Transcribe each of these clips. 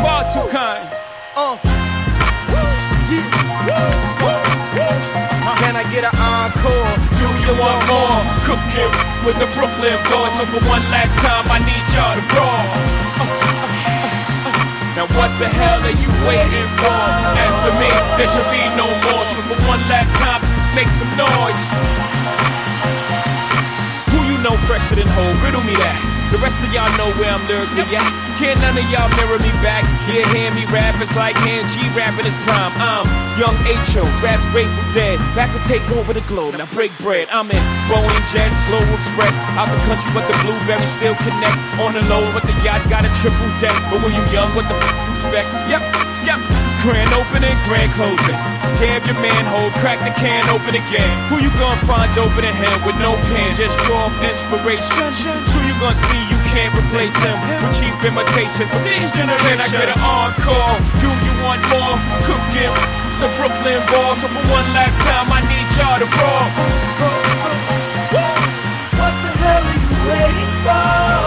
far too kind. Can I get an encore? Do you want more? Cook it with the Brooklyn boys. So for one last time, I need y'all to roar. Now what the hell are you waiting for? After me, there should be no more. So for one last time, make some noise. Who you know fresher than Hov? Riddle me that. The rest of y'all know where I'm lyrically at. Can't none of y'all mirror me back. Yeah, hear me rap, it's like hand G rapping his prime. I'm Young H.O., raps Grateful Dead. Back to take over the globe, now break bread. I'm in Boeing Jets, Global Express. Out the country, but the blueberries still connect. On the low, but the yacht got a triple deck. But when you young, what the you expect? Yep. Grand opening, grand closing. Damn your manhole, crack the can open again. Who you gonna find open in him with no pen? Just draw up inspiration. Who you gonna see you can't replace him with cheap imitations from these generations? Can I get an encore? Do you want more? Cook him, the Brooklyn boys. So for one last time, I need y'all to roar. What the hell are you waiting for?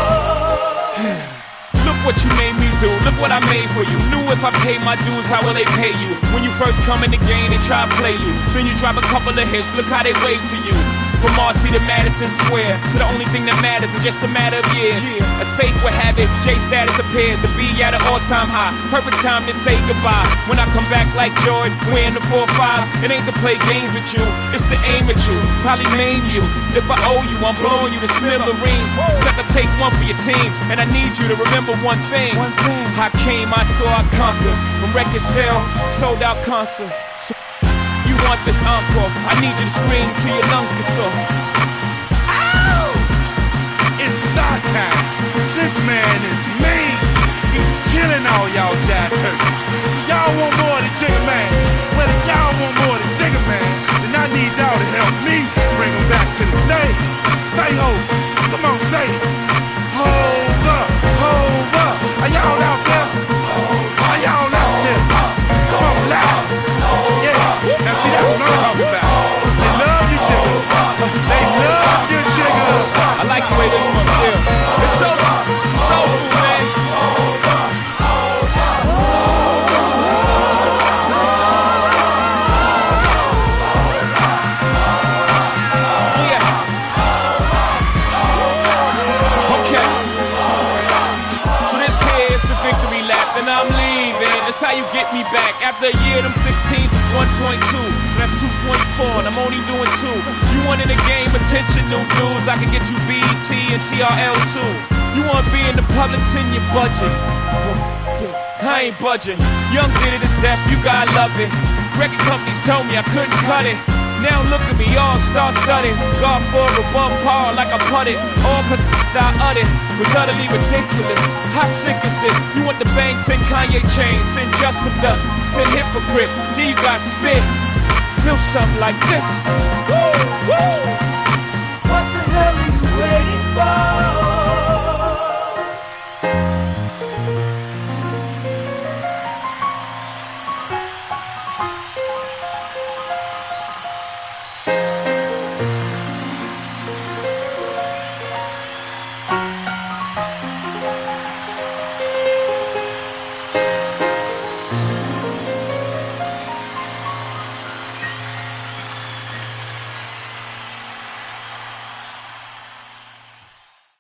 What you made me do, look what I made for you. Knew if I pay my dues, how will they pay you? When you first come in the game, they try to play you. Then you drop a couple of hits, look how they wave to you. From Marcy to Madison Square, to the only thing that matters is just a matter of years. As fate would have it, J status appears to be at an all-time high. Perfect time to say goodbye. When I come back like Jordan, wearing the 4-5, it ain't to play games with you, it's to aim at you, probably maim you. If I owe you, I'm blowing you to smithereens. Sucker, take one for your team, and I need you to remember one thing. I came, I saw, I conquered. From record sales, sold out concerts. So you want this encore? I need you to scream till your lungs get sore. Ow! It's star time. This man is mean. He's killing all y'all jive turkeys. Y'all want more than Jigga Man? Well, if y'all want more than Jigga Man, then I need y'all to help me bring him back to the stage. Stay hold. Come on, say it. Hold up, hold up. Are y'all out there? Are y'all out there? Come on, loud. Yeah, now see, that's what I'm talking about. They love you, Jigga. They love you, Jigga. I like the way this one feels. It's so soulful, man. And I'm leaving, that's how you get me back. After a year, them 16s is 1.2, so that's 2.4, and I'm only doing 2. You want in the game attention, new dudes, I can get you BET and TRL too. You want to be in the public, send your budget. I ain't budging. Young did it to death, you gotta love it. Record companies told me I couldn't cut it. Now look at me, all star studded. God for above par like I putted. All cause I uttered was utterly ridiculous. How sick is this? You want the bang, send Kanye chains, send just some dust, send hypocrite. Then you got spit. Feel something like this. Woo, woo.